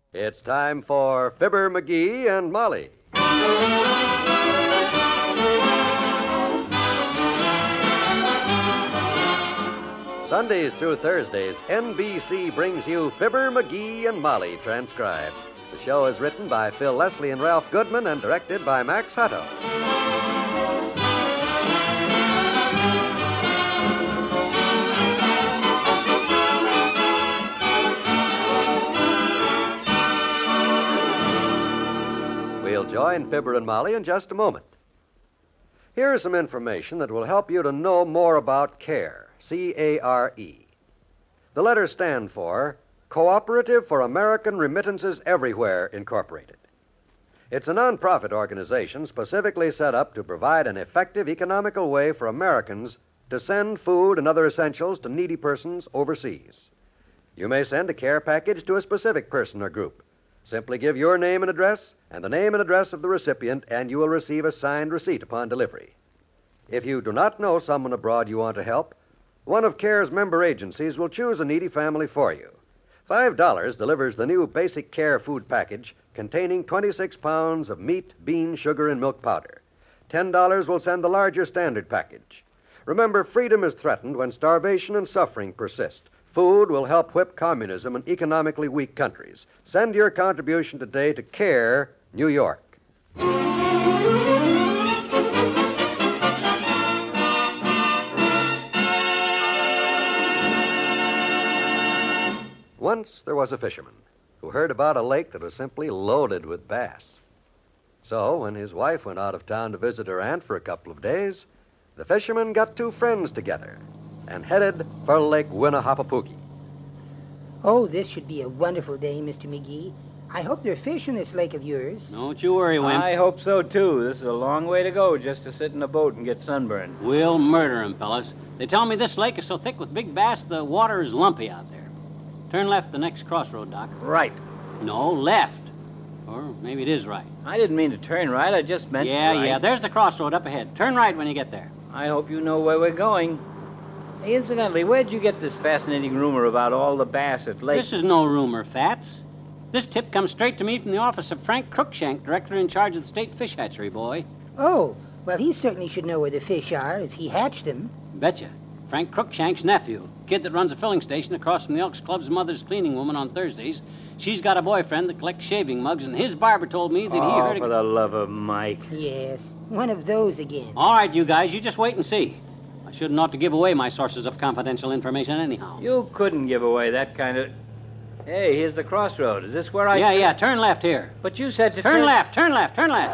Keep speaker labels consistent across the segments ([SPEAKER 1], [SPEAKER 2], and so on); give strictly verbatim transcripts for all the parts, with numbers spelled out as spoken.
[SPEAKER 1] It's time for Fibber McGee and Molly. Sundays through Thursdays, N B C brings you Fibber McGee and Molly transcribed. The show is written by Phil Leslie and Ralph Goodman and directed by Max Hutto. We'll join Fibber and Molly in just a moment. Here is some information that will help you to know more about CARE, C A R E. The letters stand for Cooperative for American Remittances Everywhere, Incorporated. It's a nonprofit organization specifically set up to provide an effective economical way for Americans to send food and other essentials to needy persons overseas. You may send a CARE package to a specific person or group. Simply give your name and address and the name and address of the recipient, and you will receive a signed receipt upon delivery. If you do not know someone abroad you want to help, one of CARE's member agencies will choose a needy family for you. Five dollars delivers the new Basic CARE food package containing twenty-six pounds of meat, bean, sugar, and milk powder. Ten dollars will send the larger standard package. Remember, freedom is threatened when starvation and suffering persist. Food will help whip communism in economically weak countries. Send your contribution today to CARE, New York. Once there was a fisherman who heard about a lake that was simply loaded with bass. So, when his wife went out of town to visit her aunt for a couple of days, the fisherman got two friends together and headed for Lake Winnahoppapoogie.
[SPEAKER 2] Oh, this should be a wonderful day, Mister McGee. I hope there are fish in this lake of yours.
[SPEAKER 3] Don't you worry, Wimp.
[SPEAKER 4] I hope so, too. This is a long way to go just to sit in a boat and get sunburned.
[SPEAKER 3] We'll murder 'em, fellas. They tell me this lake is so thick with big bass, the water is lumpy out there. Turn left the next crossroad, Doc.
[SPEAKER 4] Right.
[SPEAKER 3] No, left. Or maybe it is right.
[SPEAKER 4] I didn't mean to turn right. I just meant
[SPEAKER 3] Yeah,
[SPEAKER 4] right.
[SPEAKER 3] yeah, there's the crossroad up ahead. Turn right when you get there.
[SPEAKER 4] I hope you know where we're going. Hey, incidentally, where'd you get this fascinating rumor about all the bass at Lake?
[SPEAKER 3] This is no rumor, Fats. This tip comes straight to me from the office of Frank Crookshank, director in charge of the state fish hatchery, boy.
[SPEAKER 2] Oh, well, he certainly should know where the fish are if he hatched them.
[SPEAKER 3] Betcha. Frank Crookshank's nephew, kid that runs a filling station across from the Elks Club's mother's cleaning woman on Thursdays. She's got a boyfriend that collects shaving mugs, and his barber told me that
[SPEAKER 4] oh,
[SPEAKER 3] he heard...
[SPEAKER 4] for
[SPEAKER 3] a...
[SPEAKER 4] the love of Mike.
[SPEAKER 2] Yes, one of those again.
[SPEAKER 3] All right, you guys, you just wait and see. I shouldn't ought to give away my sources of confidential information anyhow.
[SPEAKER 4] You couldn't give away that kind of... Hey, here's the crossroad. Is this where I...
[SPEAKER 3] Yeah,
[SPEAKER 4] turn?
[SPEAKER 3] yeah, turn left here.
[SPEAKER 4] But you said to
[SPEAKER 3] turn...
[SPEAKER 4] turn...
[SPEAKER 3] left, turn left, turn left.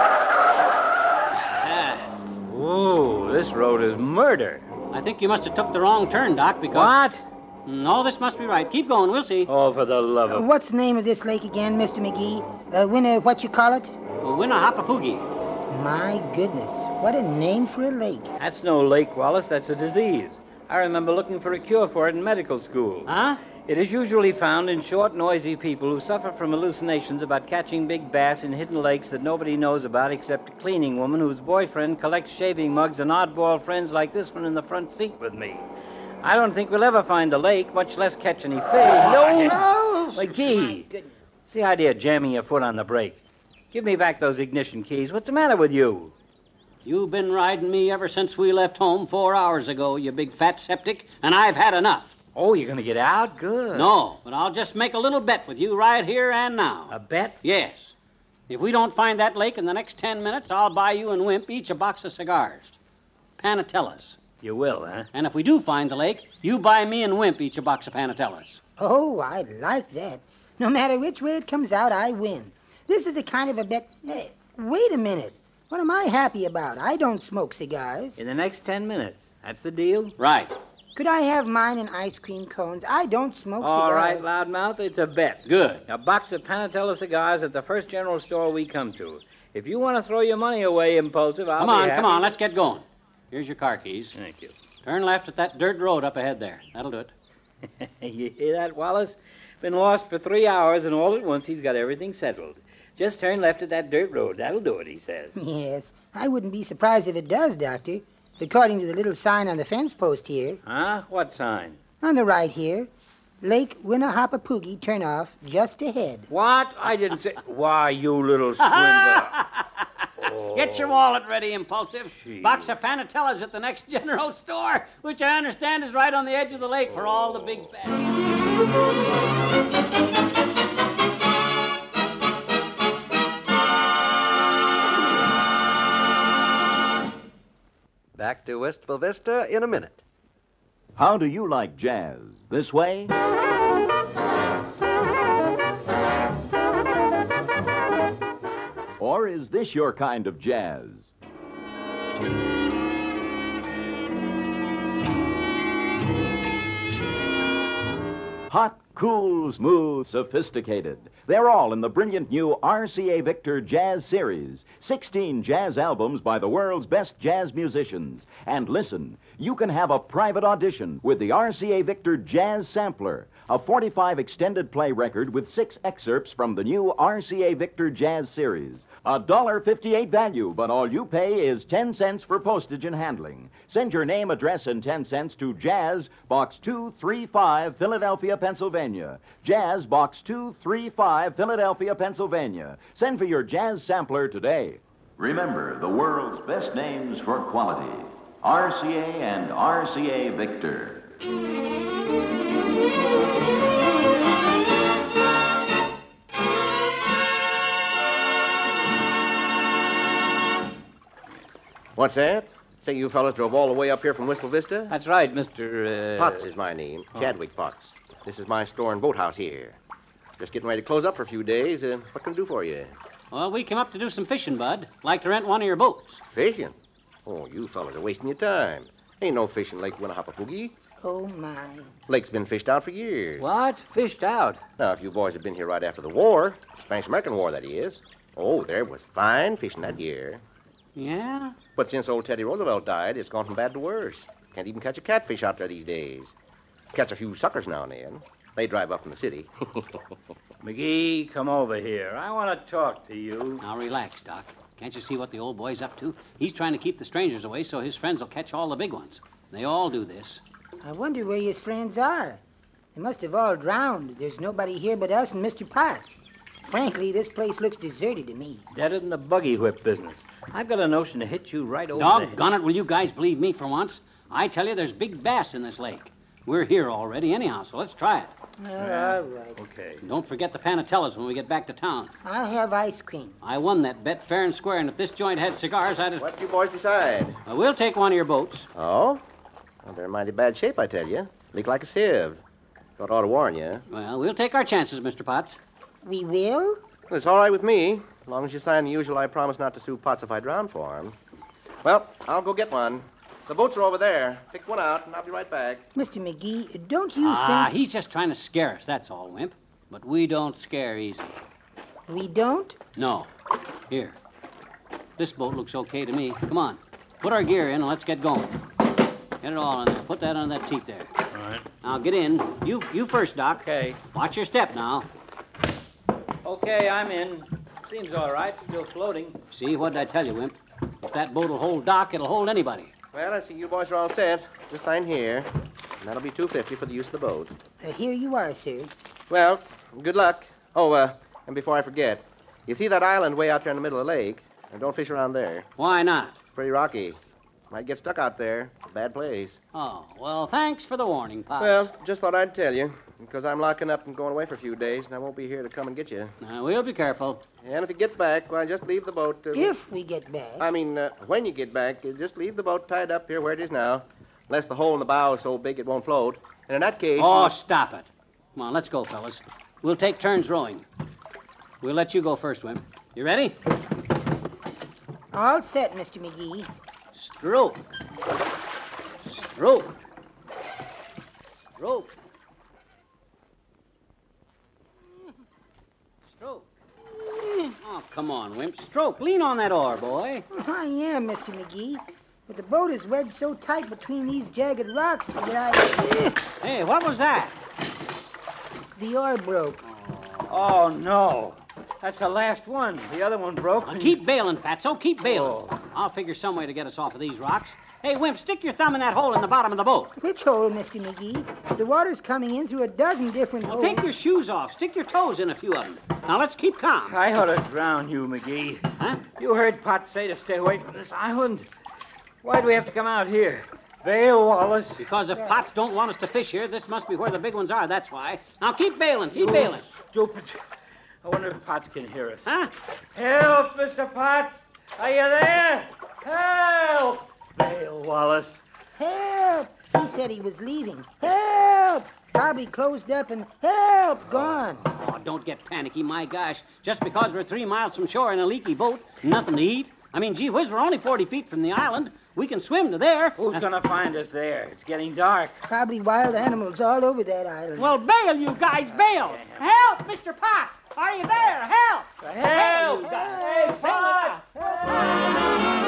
[SPEAKER 3] Ah.
[SPEAKER 4] Whoa, this road is murder.
[SPEAKER 3] I think you must have took the wrong turn, Doc, because...
[SPEAKER 4] What?
[SPEAKER 3] No, this must be right. Keep going, we'll see.
[SPEAKER 4] Oh, for the love
[SPEAKER 2] Uh,
[SPEAKER 4] of...
[SPEAKER 2] what's the name of this lake again, Mister McGee? Uh, Winna, what you call it?
[SPEAKER 3] Winnahoppapoogie.
[SPEAKER 2] My goodness, what a name for a lake.
[SPEAKER 4] That's no lake, Wallace. That's a disease. I remember looking for a cure for it in medical school.
[SPEAKER 3] Huh?
[SPEAKER 4] It is usually found in short, noisy people who suffer from hallucinations about catching big bass in hidden lakes that nobody knows about except a cleaning woman whose boyfriend collects shaving mugs and oddball friends like this one in the front seat with me. I don't think we'll ever find a lake, much less catch any fish. No!
[SPEAKER 2] Oh,
[SPEAKER 4] McGee, what's the idea of jamming your foot on the brake? Give me back those ignition keys. What's the matter with you?
[SPEAKER 3] You've been riding me ever since we left home four hours ago, you big fat septic, and I've had enough.
[SPEAKER 4] Oh, you're going to get out? Good.
[SPEAKER 3] No, but I'll just make a little bet with you right here and now.
[SPEAKER 4] A bet?
[SPEAKER 3] Yes. If we don't find that lake in the next ten minutes, I'll buy you and Wimp each a box of cigars. Panatellas.
[SPEAKER 4] You will, huh?
[SPEAKER 3] And if we do find the lake, you buy me and Wimp each a box of Panatellas.
[SPEAKER 2] Oh, I like that. No matter which way it comes out, I win. This is the kind of a bet... Hey, wait a minute. What am I happy about? I don't smoke cigars.
[SPEAKER 4] In the next ten minutes. That's the deal?
[SPEAKER 3] Right.
[SPEAKER 2] Could I have mine in ice cream cones? I don't smoke
[SPEAKER 4] All
[SPEAKER 2] cigars.
[SPEAKER 4] right, loudmouth, it's a bet.
[SPEAKER 3] Good.
[SPEAKER 4] A box of Panatella cigars at the first general store we come to. If you want to throw your money away, impulsive, I'll
[SPEAKER 3] Come
[SPEAKER 4] be
[SPEAKER 3] on,
[SPEAKER 4] happy.
[SPEAKER 3] come on, let's get going. Here's your car keys.
[SPEAKER 4] Thank you.
[SPEAKER 3] Turn left at that dirt road up ahead there. That'll do it.
[SPEAKER 4] You hear that, Wallace? Been lost for three hours, and all at once he's got everything settled. Just turn left at that dirt road. That'll do it, he says.
[SPEAKER 2] Yes, I wouldn't be surprised if it does, Doctor. According to the little sign on the fence post here.
[SPEAKER 4] Huh? What sign?
[SPEAKER 2] On the right here. Lake Winnahoppapoogie turnoff just ahead.
[SPEAKER 5] What? I didn't say... Why, you little swindler.
[SPEAKER 3] Get your wallet ready, Impulsive.
[SPEAKER 5] Gee.
[SPEAKER 3] Box of Panatellas at the next general store, which I understand is right on the edge of the lake for all the big bass.
[SPEAKER 1] Back to Wistful Vista in a minute.
[SPEAKER 6] How do you like jazz? This way? Or is this your kind of jazz? Hot, cool, smooth, sophisticated. They're all in the brilliant new R C A Victor Jazz Series. sixteen jazz albums by the world's best jazz musicians. And listen, you can have a private audition with the R C A Victor Jazz Sampler, a forty-five extended play record with six excerpts from the new R C A Victor Jazz Series. A one dollar fifty-eight value, but all you pay is ten cents for postage and handling. Send your name, address, and ten cents to Jazz, Box two thirty-five, Philadelphia, Pennsylvania. Jazz, Box two thirty-five, Philadelphia, Pennsylvania. Send for your Jazz Sampler today. Remember, the world's best names for quality. R C A and R C A Victor.
[SPEAKER 5] What's that? Say you fellas drove all the way up here from Wistful Vista?
[SPEAKER 4] That's right, Mister Uh...
[SPEAKER 5] Potts is my name. Chadwick Potts. This is my store and boathouse here. Just getting ready to close up for a few days. Uh, what can I do for you?
[SPEAKER 3] Well, we came up to do some fishing, Bud. Like to rent one of your boats.
[SPEAKER 5] Fishing? Oh, you fellas are wasting your time. Ain't no fishing Lake Winnahoppapoogie.
[SPEAKER 2] Oh, my.
[SPEAKER 5] Lake's been fished out for years.
[SPEAKER 4] What? Fished out?
[SPEAKER 5] Now, if you boys had been here right after the war, Spanish-American War, that is, oh, there was fine fishing that year.
[SPEAKER 3] Yeah?
[SPEAKER 5] But since old Teddy Roosevelt died, it's gone from bad to worse. Can't even catch a catfish out there these days. Catch a few suckers now and then. They drive up from the city.
[SPEAKER 4] McGee, come over here. I want to talk to you.
[SPEAKER 3] Now, relax, Doc. Can't you see what the old boy's up to? He's trying to keep the strangers away so his friends will catch all the big ones. They all do this.
[SPEAKER 2] I wonder where his friends are. They must have all drowned. There's nobody here but us and Mister Potts. Frankly, this place looks deserted to me.
[SPEAKER 4] Deader than the buggy whip business. I've got a notion to hit you right over the head.
[SPEAKER 3] Doggone it, will you guys believe me for once? I tell you, there's big bass in this lake. We're here already anyhow, so let's try it.
[SPEAKER 2] Uh, all right.
[SPEAKER 4] Okay.
[SPEAKER 3] And don't forget the Panatellas when we get back to town.
[SPEAKER 2] I'll have ice cream.
[SPEAKER 3] I won that bet fair and square, and if this joint had cigars, I'd have...
[SPEAKER 5] What you boys decide?
[SPEAKER 3] Well, we'll take one of your boats.
[SPEAKER 5] Oh? Well, they're in mighty bad shape, I tell you. Leak like a sieve. Thought I ought to warn you.
[SPEAKER 3] Well, we'll take our chances, Mister Potts.
[SPEAKER 2] We will?
[SPEAKER 5] Well, it's all right with me, as long as you sign the usual I promise not to sue Potts if I drown for him. Well, I'll go get one. The boats are over there. Pick one out, and I'll be right back.
[SPEAKER 2] Mister McGee, don't you
[SPEAKER 3] Ah,
[SPEAKER 2] think...
[SPEAKER 3] he's just trying to scare us, that's all, Wimp. But we don't scare easy.
[SPEAKER 2] We don't?
[SPEAKER 3] No. Here. This boat looks okay to me. Come on. Put our gear in and let's get going. Get it all in there. Put that on that seat there.
[SPEAKER 4] All right.
[SPEAKER 3] Now, get in. You you first, Doc.
[SPEAKER 4] Okay.
[SPEAKER 3] Watch your step now.
[SPEAKER 4] Okay, I'm in. Seems all right. Still floating.
[SPEAKER 3] See, what did I tell you, Wimp? If that boat will hold Doc, it'll hold anybody.
[SPEAKER 5] Well, I see you boys are all set. Just sign here. And that'll be two fifty for the use of the boat.
[SPEAKER 2] Uh, here you are, sir.
[SPEAKER 5] Well, good luck. Oh, uh, and before I forget, you see that island way out there in the middle of the lake? And don't fish around there.
[SPEAKER 3] Why not?
[SPEAKER 5] Pretty rocky. Might get stuck out there. A bad place.
[SPEAKER 3] Oh, well, thanks for the warning, Pops.
[SPEAKER 5] Well, just thought I'd tell you, because I'm locking up and going away for a few days, and I won't be here to come and get you.
[SPEAKER 3] Now, we'll be careful.
[SPEAKER 5] And if you get back, why, just leave the boat. Uh,
[SPEAKER 2] If we get back.
[SPEAKER 5] I mean, uh, when you get back, uh, just leave the boat tied up here where it is now, unless the hole in the bow is so big it won't float. And in that case...
[SPEAKER 3] Oh, stop it. Come on, let's go, fellas. We'll take turns rowing. We'll let you go first, Wimp. You ready?
[SPEAKER 2] All set, Mister McGee.
[SPEAKER 3] Stroke. Stroke. Stroke. Stroke. Oh, come on, Wimp. Stroke. Lean on that oar, boy.
[SPEAKER 2] I am, Mister McGee. But the boat is wedged so tight between these jagged rocks that I...
[SPEAKER 3] Hey, what was that?
[SPEAKER 2] The oar broke.
[SPEAKER 4] Oh, no. That's the last one. The other one broke.
[SPEAKER 3] Well, keep bailing, Fatso. Keep bailing.
[SPEAKER 4] Oh.
[SPEAKER 3] I'll figure some way to get us off of these rocks. Hey, Wimp, stick your thumb in that hole in the bottom of the boat.
[SPEAKER 2] Which hole, Mister McGee? The water's coming in through a dozen different
[SPEAKER 3] Well,
[SPEAKER 2] holes.
[SPEAKER 3] take your shoes off. Stick your toes in a few of them. Now, let's keep calm.
[SPEAKER 4] I ought to drown you, McGee.
[SPEAKER 3] Huh?
[SPEAKER 4] You heard Potts say to stay away from this island. Why do we have to come out here? Bail, Wallace.
[SPEAKER 3] Because if Potts don't want us to fish here, this must be where the big ones are, that's why. Now, keep bailing, keep
[SPEAKER 4] You
[SPEAKER 3] bailing.
[SPEAKER 4] Stupid. I wonder if Potts can hear us.
[SPEAKER 3] Huh?
[SPEAKER 4] Help, Mister Potts. Are you there? Help! Bail, Wallace.
[SPEAKER 2] Help! He said he was leaving. Help! Probably closed up and help gone.
[SPEAKER 3] Oh, don't get panicky, my gosh. Just because we're three miles from shore in a leaky boat, nothing to eat. I mean, gee whiz, we're only forty feet from the island. We can swim to there.
[SPEAKER 4] Who's going to find us there? It's getting dark.
[SPEAKER 2] Probably wild animals all over that island.
[SPEAKER 3] Well, bail, you guys, bail. Help, Mister Potts. Are you there? Help.
[SPEAKER 4] Help!
[SPEAKER 3] you guys.
[SPEAKER 4] Hey,
[SPEAKER 3] Bail us
[SPEAKER 4] Potts!
[SPEAKER 3] out.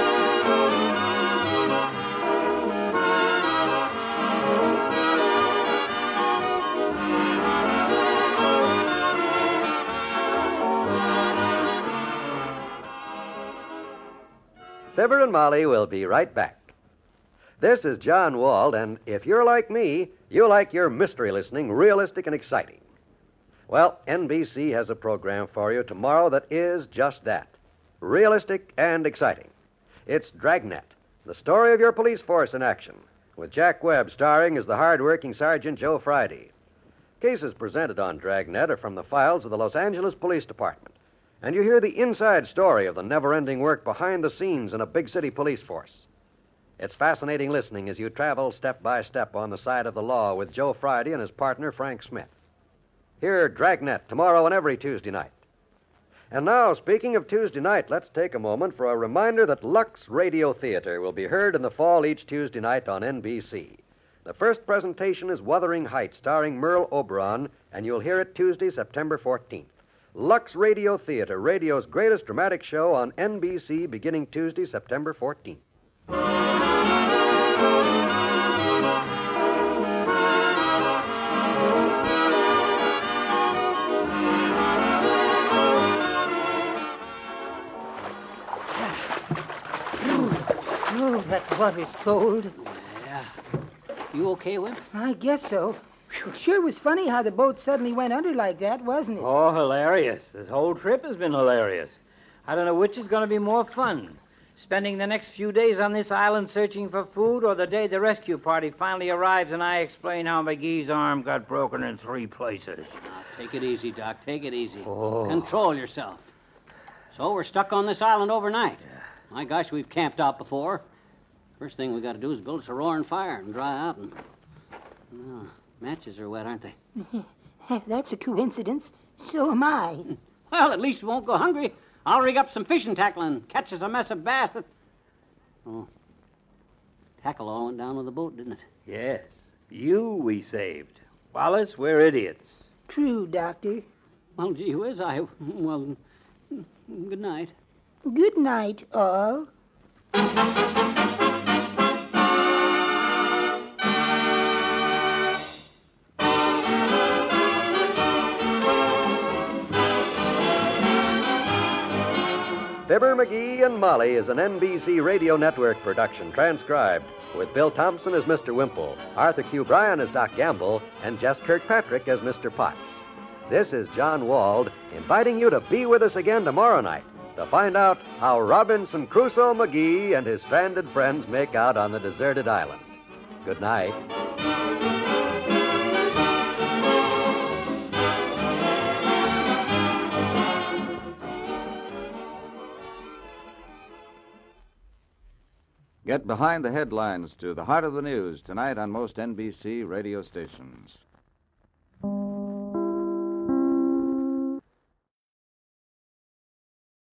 [SPEAKER 1] Fibber and Molly will be right back. This is John Wald, and if you're like me, you like your mystery listening realistic and exciting. Well, N B C has a program for you tomorrow that is just that, realistic and exciting. It's Dragnet, the story of your police force in action, with Jack Webb starring as the hard-working Sergeant Joe Friday. Cases presented on Dragnet are from the files of the Los Angeles Police Department, and you hear the inside story of the never-ending work behind the scenes in a big city police force. It's fascinating listening as you travel step by step on the side of the law with Joe Friday and his partner, Frank Smith. Hear Dragnet tomorrow and every Tuesday night. And now, speaking of Tuesday night, let's take a moment for a reminder that Lux Radio Theater will be heard in the fall each Tuesday night on N B C. The first presentation is Wuthering Heights, starring Merle Oberon, and you'll hear it Tuesday, September fourteenth. Lux Radio Theater, radio's greatest dramatic show on N B C beginning Tuesday, September fourteenth.
[SPEAKER 2] Oh, that water's cold.
[SPEAKER 3] Yeah. You okay, Wimp?
[SPEAKER 2] I guess so. It sure was funny how the boat suddenly went under like that, wasn't it?
[SPEAKER 4] Oh, hilarious. This whole trip has been hilarious. I don't know which is going to be more fun. Spending the next few days on this island searching for food, or the day the rescue party finally arrives and I explain how McGee's arm got broken in three places.
[SPEAKER 3] Now, take it easy, Doc. Take it easy.
[SPEAKER 4] Oh.
[SPEAKER 3] Control yourself. So we're stuck on this island overnight. My gosh, we've camped out before. First thing we got to do is build us a roaring fire and dry out. And oh, matches are wet, aren't they?
[SPEAKER 2] That's a coincidence. So am I.
[SPEAKER 3] Well, at least we won't go hungry. I'll rig up some fishing tackle and catch us a mess of bass that... Oh, tackle all went down with the boat, didn't it?
[SPEAKER 4] Yes. You we saved. Wallace, we're idiots.
[SPEAKER 2] True, Doctor.
[SPEAKER 3] Well, gee whiz, I... Well, good night.
[SPEAKER 2] Good night, all.
[SPEAKER 1] Fibber, McGee, and Molly is an N B C Radio Network production, transcribed, with Bill Thompson as Mister Wimple, Arthur Q. Bryan as Doc Gamble, and Jess Kirkpatrick as Mister Potts. This is John Wald, inviting you to be with us again tomorrow night to find out how Robinson Crusoe McGee and his stranded friends make out on the deserted island. Good night.
[SPEAKER 7] Get behind the headlines to the heart of the news tonight on most N B C radio stations.